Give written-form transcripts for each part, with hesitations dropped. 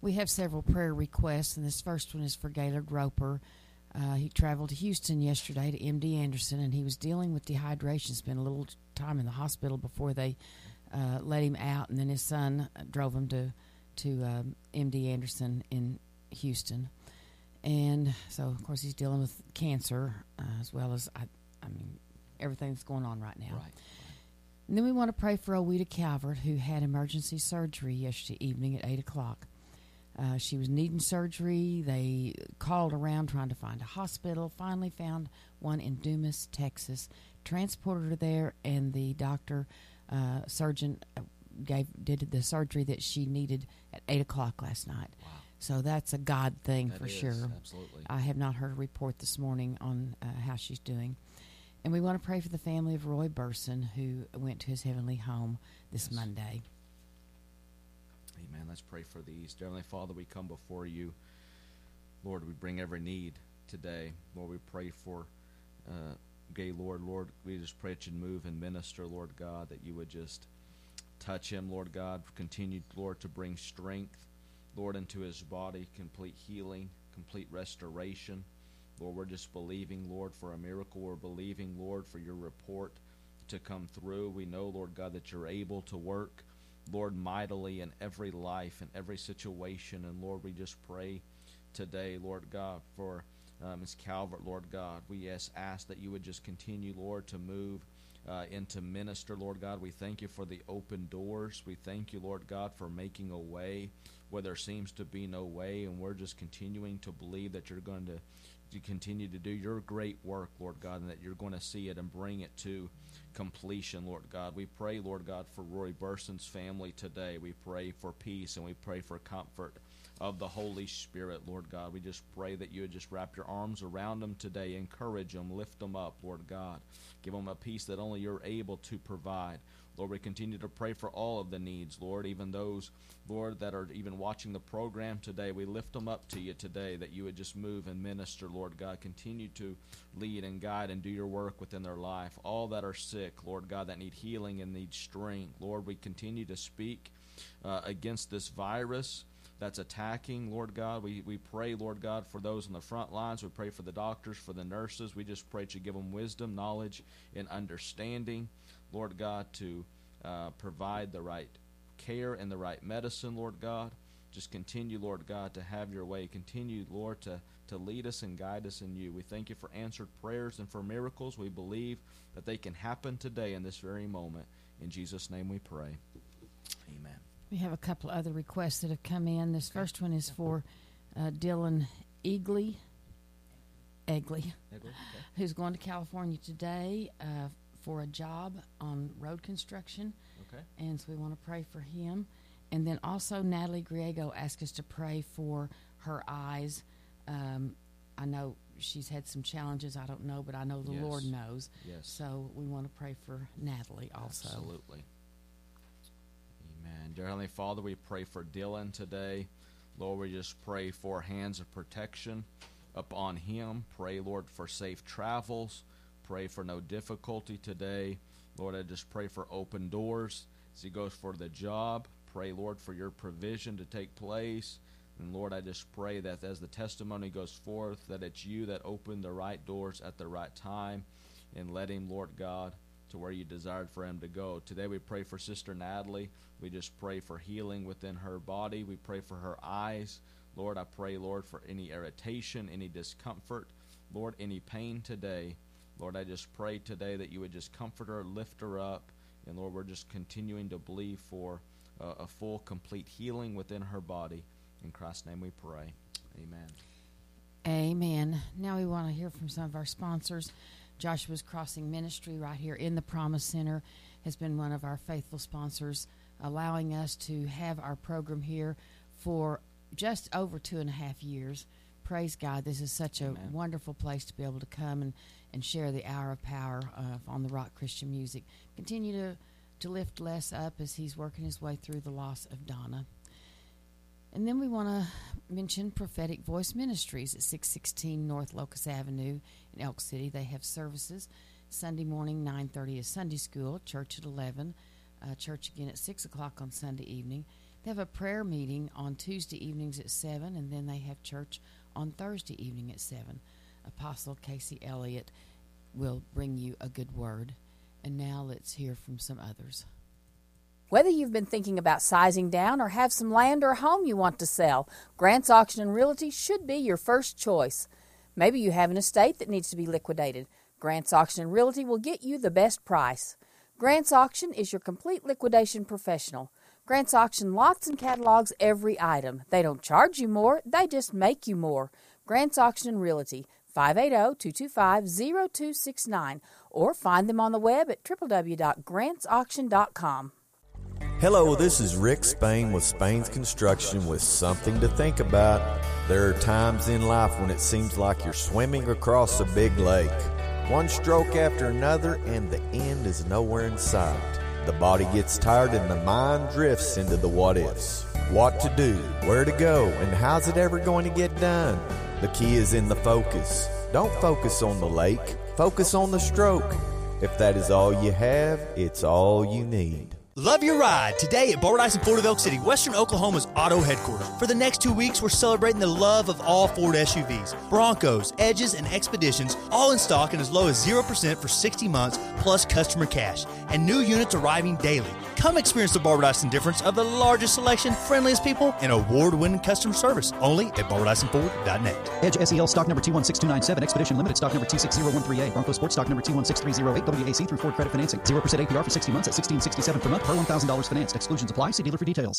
We have several prayer requests, and this first one is for Gaylord Roper. He traveled to Houston yesterday to MD Anderson, and he was dealing with dehydration. Spent a little time in the hospital before they let him out, and then his son drove him to MD Anderson in Houston. And so, of course, he's dealing with cancer as well as, everything that's going on right now. Right. And then we want to pray for Owita Calvert, who had emergency surgery yesterday evening at 8 o'clock. She was needing surgery. They called around trying to find a hospital, finally found one in Dumas, Texas, transported her there, and the surgeon did the surgery that she needed at 8 o'clock last night. Wow. So that's a God thing That for is, sure. Absolutely. I have not heard a report this morning on how she's doing. And we want to pray for the family of Roy Burson, who went to his heavenly home this Monday. Amen. Let's pray for these. Dear Heavenly Father, we come before you. Lord, we bring every need today. Lord, we pray for Gay Lord. Lord, we just pray that you'd move and minister, Lord God, that you would just touch him, Lord God. Continue, Lord, to bring strength, Lord, into his body, complete healing, complete restoration. Lord, we're just believing, Lord, for a miracle. We're believing, Lord, for your report to come through. We know, Lord God, that you're able to work, Lord, mightily in every life, in every situation. And, Lord, we just pray today, Lord God, for Ms. Calvert, Lord God. We ask that you would just continue, Lord, to move into minister, Lord God. We thank you for the open doors. We thank you, Lord God, for making a way where there seems to be no way. And we're just continuing to believe that you're going to continue to do your great work, Lord God, and that you're going to see it and bring it to completion, Lord God. We pray, Lord God, for Roy Burson's family today. We pray for peace and we pray for comfort of the Holy Spirit, Lord God. We just pray that you would just wrap your arms around them today, encourage them, lift them up, Lord God. Give them a peace that only you're able to provide. Lord, we continue to pray for all of the needs, Lord, even those, Lord, that are even watching the program today. We lift them up to you today, that you would just move and minister, Lord God. Continue to lead and guide and do your work within their life. All that are sick, Lord God, that need healing and need strength, Lord, we continue to speak against this virus that's attacking, Lord God. We pray, Lord God, for those on the front lines. We pray for the doctors, for the nurses. We just pray that you give them wisdom, knowledge, and understanding, Lord God, to provide the right care and the right medicine, Lord God. Just continue, Lord God, to have your way. Continue, Lord, to lead us and guide us in you. We thank you for answered prayers and for miracles. We believe that they can happen today in this very moment. In Jesus' name we pray. Amen. We have a couple other requests that have come in. This first one is for Dylan Egley, who's going to California today for a job on road construction. Okay. And so we want to pray for him. And then also Natalie Griego asked us to pray for her eyes. I know she's had some challenges. I don't know, but I know the Lord knows. Yes. So we want to pray for Natalie also. Absolutely. Amen. Dear Heavenly Father, we pray for Dylan today. Lord, we just pray for hands of protection upon him. Pray, Lord, for safe travels. Pray for no difficulty today. Lord, I just pray for open doors as he goes for the job. Pray, Lord, for your provision to take place. And, Lord, I just pray that as the testimony goes forth, that it's you that opened the right doors at the right time and led him, Lord God, to where you desired for him to go. Today we pray for Sister Natalie. We just pray for healing within her body. We pray for her eyes. Lord, I pray, Lord, for any irritation, any discomfort, Lord, any pain today. Lord, I just pray today that you would just comfort her, lift her up. And, Lord, we're just continuing to believe for a full, complete healing within her body. In Christ's name we pray. Amen. Amen. Now we want to hear from some of our sponsors. Joshua's Crossing Ministry right here in the Promise Center has been one of our faithful sponsors, allowing us to have our program here for just over 2.5 years. Praise God. This is such a wonderful place to be able to come and share the hour of power on the Rock Christian Music. Continue to lift Les up as he's working his way through the loss of Donna. And then we want to mention Prophetic Voice Ministries at 616 North Locust Avenue in Elk City. They have services. Sunday morning, 9:30 is Sunday school, church at 11, church again at 6 o'clock on Sunday evening. They have a prayer meeting on Tuesday evenings at 7, and then they have church on Thursday evening at 7. Apostle Casey Elliott will bring you a good word. And now let's hear from some others. Whether you've been thinking about sizing down or have some land or a home you want to sell, Grant's Auction and Realty should be your first choice. Maybe you have an estate that needs to be liquidated. Grant's Auction and Realty will get you the best price. Grant's Auction is your complete liquidation professional. Grant's Auction lots and catalogs every item. They don't charge you more, they just make you more. Grant's Auction and Realty, 580-225-0269, or find them on the web at www.grantsauction.com. Hello, this is Rick Spain with Spain's Construction with something to think about. There are times in life when it seems like you're swimming across a big lake. One stroke after another and the end is nowhere in sight. The body gets tired and the mind drifts into the what-ifs. What to do, where to go, and how's it ever going to get done? The key is in the focus. Don't focus on the lake, focus on the stroke. If that is all you have, it's all you need. Love your ride today at Barbara Dyson Ford of Elk City, Western Oklahoma's auto headquarters. For the next 2 weeks, we're celebrating the love of all Ford SUVs. Broncos, Edges, and Expeditions, all in stock and as low as 0% for 60 months, plus customer cash. And new units arriving daily. Come experience the Barbara Dyson difference of the largest selection, friendliest people, and award-winning customer service. Only at BarbaraDysonFord.net. Edge SEL stock number 216297, Expedition Limited stock number 260138, Bronco Sports stock number 216308, WAC through Ford Credit Financing, 0% APR for 60 months at $1667 per month per $1,000 financed. Exclusions apply. See dealer for details.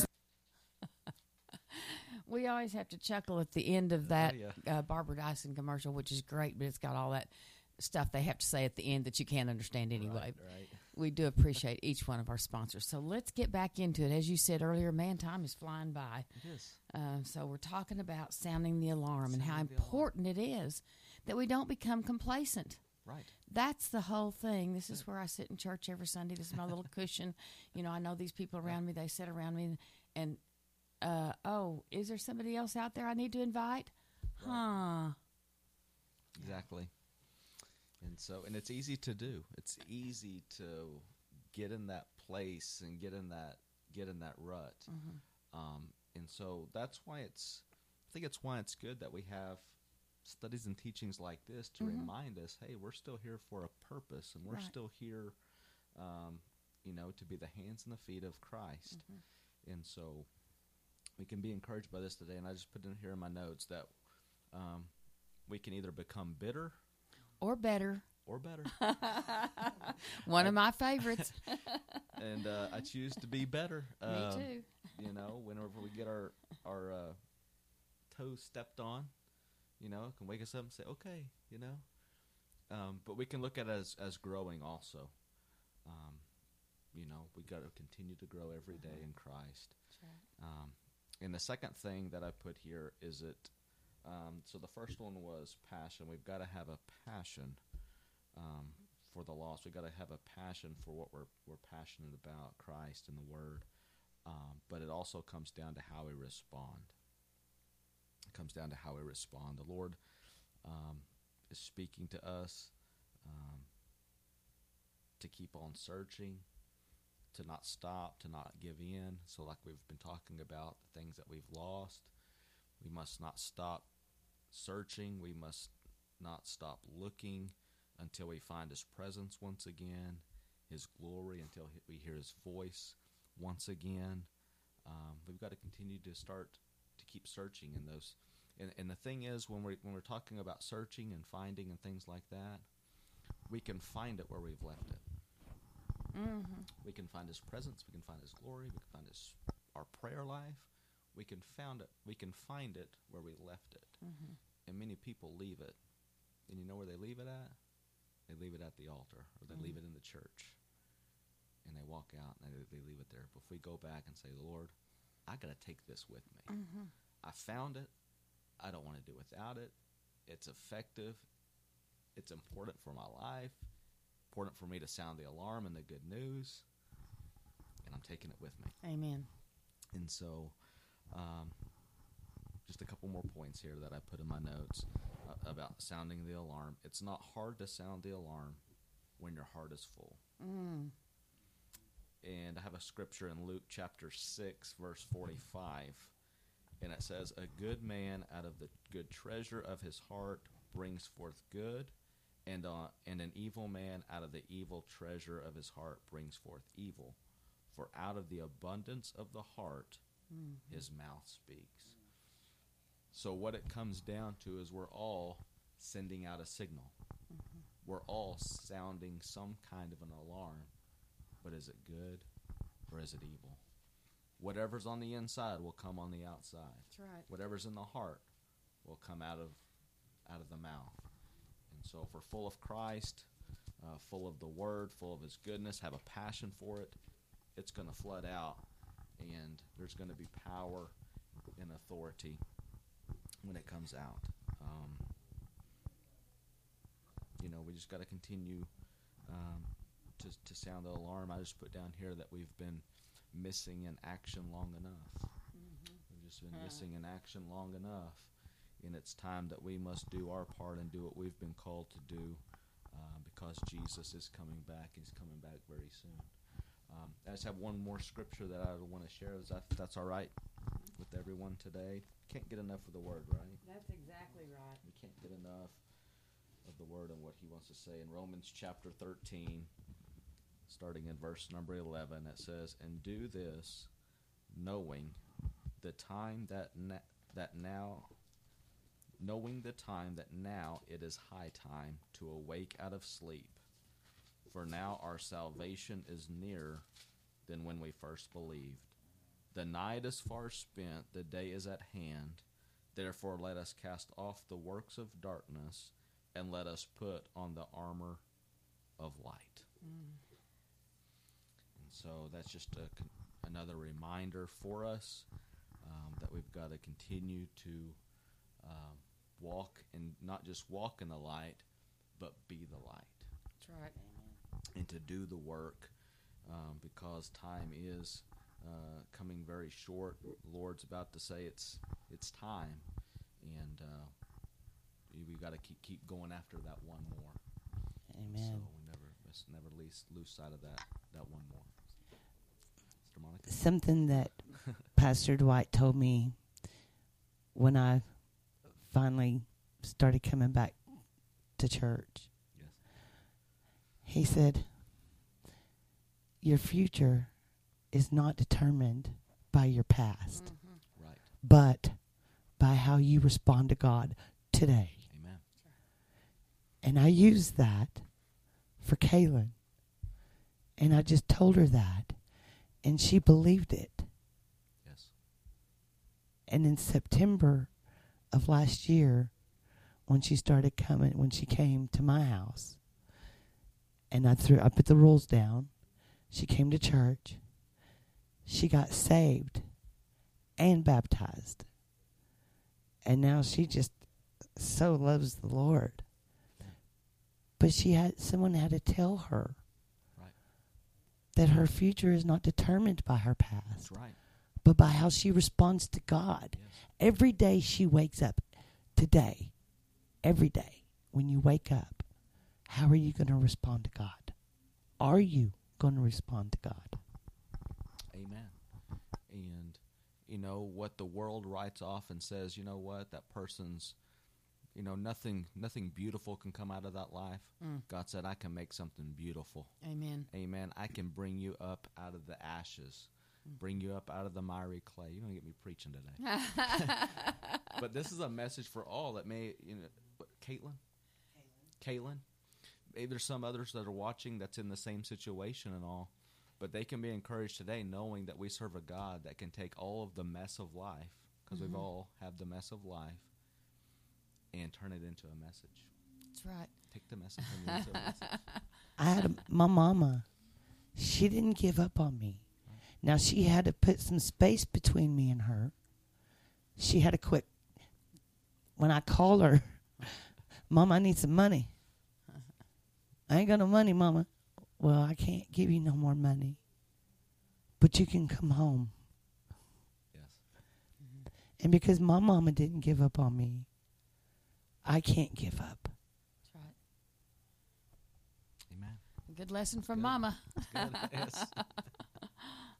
We always have to chuckle at the end of that Barbara Dyson commercial, which is great, but it's got all that stuff they have to say at the end that you can't understand anyway. Right. We do appreciate each one of our sponsors. So let's get back into it. As you said earlier, man, time is flying by. It is. So we're talking about sounding the alarm and how important it is that we don't become complacent. Right. That's the whole thing. This is where I sit in church every Sunday. This is my little cushion. You know, I know these people around me. They sit around me and is there somebody else out there I need to invite? Right. Huh. Exactly. And it's easy to do. It's easy to get in that place and get in that rut. Mm-hmm. And so that's why I think it's why it's good that we have studies and teachings like this to remind us, hey, we're still here for a purpose, and we're still here, to be the hands and the feet of Christ. Mm-hmm. And so we can be encouraged by this today. And I just put in here in my notes that we can either become bitter or better. One of my favorites. And I choose to be better. Me too. Whenever we get our toes stepped on, it can wake us up and say, okay, but we can look at it as growing also. We got to continue to grow every day in Christ. That's right. And the second thing that I put here is so the first one was passion. We've got to have a passion for the lost. We've got to have a passion for what we're passionate about, Christ and the Word. But it also comes down to how we respond. It comes down to how we respond. The Lord is speaking to us to keep on searching, to not stop, to not give in. So like we've been talking about, the things that we've lost, we must not stop searching. We must not stop looking until we find His presence once again, His glory, until we hear His voice once again. We've got to continue to keep searching in those. And the thing is, when we're talking about searching and finding and things like that, we can find it where we've left it. Mm-hmm. We can find His presence. We can find His glory. We can find our prayer life. We can find it where we left it. Mm-hmm. And many people leave it. And you know where they leave it at? They leave it at the altar, or they leave it in the church. And they walk out and they leave it there. But if we go back and say, Lord, I got to take this with me. Mm-hmm. I found it. I don't want to do without it. It's effective. It's important for my life. Important for me to sound the alarm and the good news. And I'm taking it with me. Amen. And so just a couple more points here that I put in my notes about sounding the alarm. It's not hard to sound the alarm when your heart is full. And I have a scripture in Luke chapter 6, verse 45. And it says, a good man out of the good treasure of his heart brings forth good, and an evil man out of the evil treasure of his heart brings forth evil. For out of the abundance of the heart, his mouth speaks. So what it comes down to is we're all sending out a signal. We're all sounding some kind of an alarm. But is it good or is it evil? Whatever's on the inside will come on the outside. That's right. Whatever's in the heart will come out of the mouth. And so if we're full of Christ, full of the Word, full of His goodness, have a passion for it, it's going to flood out, and there's going to be power and authority when it comes out. We just got to continue to sound the alarm. I just put down here that we've been missing in action long enough. We've just been missing in action long enough, and it's time that we must do our part and do what we've been called to do, because Jesus is coming back. He's coming back very soon. I just have one more scripture that I want to share. If that's all right with everyone today. Can't get enough of the Word, right? That's exactly right. We can't get enough of the Word and what He wants to say. In Romans chapter 13, starting in verse number 11, it says, and do this, knowing the time that now it is high time to awake out of sleep. For now our salvation is nearer than when we first believed. The night is far spent, the day is at hand. Therefore let us cast off the works of darkness, and let us put on the armor of light. And so that's just another reminder for us that we've got to continue to walk, and not just walk in the light, but be the light. That's right. And to do the work, because time is coming very short. The Lord's about to say it's time, and we've got to keep going after that one more. Amen. So we never lose sight of that one more. Sister Monica? Something that Pastor Dwight told me when I finally started coming back to church. Yes. He said, your future is not determined by your past, Right. but by how you respond to God today. Amen. And I used that for Kaylin. And I just told her that, and she believed it. Yes. And in September of last year, when she came to my house, and I put the rules down, she came to church, she got saved and baptized. And now she just so loves the Lord. But someone had to tell her that her future is not determined by her past. That's right. But by how she responds to God. Yes. Every day she wakes up, today, every day, when you wake up, how are you going to respond to God? Are you going to respond to God? Amen. And, what the world writes off and says, that person's, nothing beautiful can come out of that life. God said, I can make something beautiful. Amen. Amen. I can bring you up out of the ashes, bring you up out of the miry clay. You're going to get me preaching today. But this is a message for all that may, Caitlin? Maybe there's some others that are watching that's in the same situation and all, but they can be encouraged today knowing that we serve a God that can take all of the mess of life, because we've all had the mess of life, and turn it into a message. That's right. Take the message and turn it into a message. I had my mama. She didn't give up on me. Now, she had to put some space between me and her. She had to quit. When I called her, Mom, I need some money. I ain't got no money, Mama. Well, I can't give you no more money. But you can come home. Yes. And because my mama didn't give up on me, I can't give up. That's right. Amen. A good lesson from Good. Mama. Good. Yes.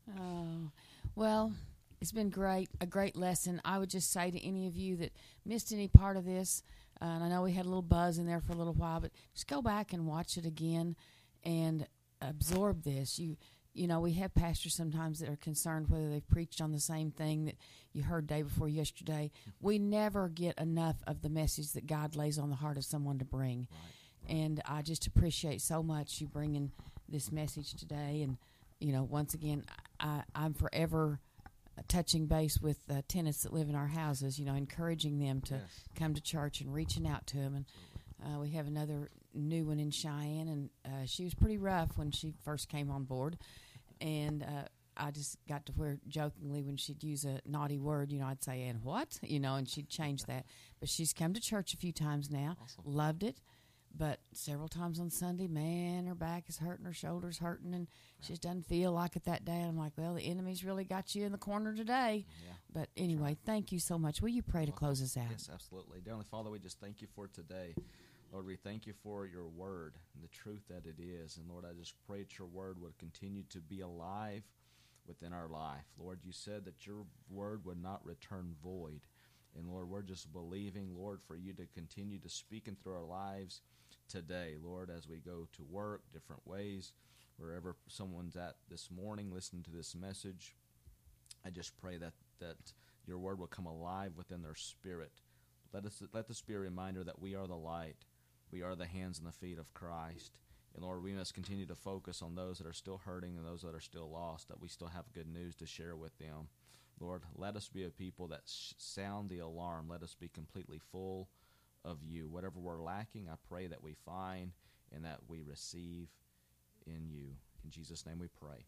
Oh, well, it's been great, a great lesson. I would just say to any of you that missed any part of this, and I know we had a little buzz in there for a little while, but just go back and watch it again and absorb this. You know, we have pastors sometimes that are concerned whether they've preached on the same thing that you heard day before yesterday. We never get enough of the message that God lays on the heart of someone to bring. Right. And I just appreciate so much you bringing this message today. And, you know, once again, I'm forever touching base with tenants that live in our houses, you know, encouraging them to come to church and reaching out to them. And we have another new one in Cheyenne, and she was pretty rough when she first came on board. And I just got to where jokingly when she'd use a naughty word, you know, I'd say, "And what?" You know, and she'd change that. But she's come to church a few times now, loved it. But several times on Sunday, man, her back is hurting, her shoulder's hurting, and she just doesn't feel like it that day. And I'm like, well, the enemy's really got you in the corner today. Yeah, but anyway, thank you so much. Will you pray to close us out? Yes, absolutely. Dear Heavenly Father, we just thank you for today. Lord, we thank you for your word and the truth that it is. And Lord, I just pray that your word would continue to be alive within our life. Lord, you said that your word would not return void. And Lord, we're just believing, Lord, for you to continue to speak in through our lives today, Lord, as we go to work, different ways, wherever someone's at this morning listening to this message. I just pray that your word will come alive within their spirit. Let this be a reminder that we are the light. We are the hands and the feet of Christ. And Lord, we must continue to focus on those that are still hurting and those that are still lost, that we still have good news to share with them. Lord, let us be a people that sound the alarm. Let us be completely full of you. Whatever we're lacking, I pray that we find and that we receive in you. In Jesus' name we pray.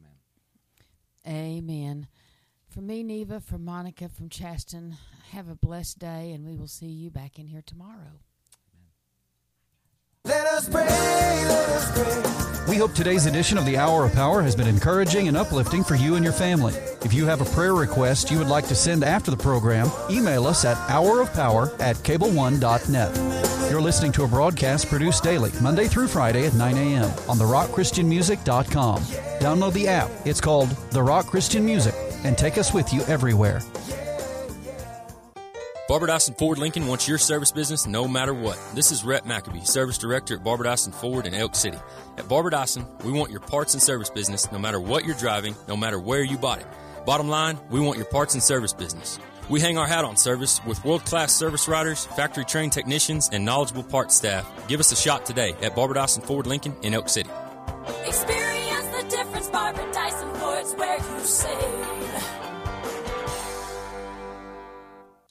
Amen. Amen. From me, Neva, from Monica, from Chaston, have a blessed day, and we will see you back in here tomorrow. Let us pray, let us pray. We hope today's edition of the Hour of Power has been encouraging and uplifting for you and your family. If you have a prayer request you would like to send after the program, email us at hourofpower@cableone.net. You're listening to a broadcast produced daily, Monday through Friday at 9 a.m. on therockchristianmusic.com. Download the app. It's called The Rock Christian Music, and take us with you everywhere. Barbara Dyson Ford Lincoln wants your service business no matter what. This is Rhett McAbee, Service Director at Barbara Dyson Ford in Elk City. At Barbara Dyson, we want your parts and service business no matter what you're driving, no matter where you bought it. Bottom line, we want your parts and service business. We hang our hat on service with world-class service writers, factory-trained technicians, and knowledgeable parts staff. Give us a shot today at Barbara Dyson Ford Lincoln in Elk City.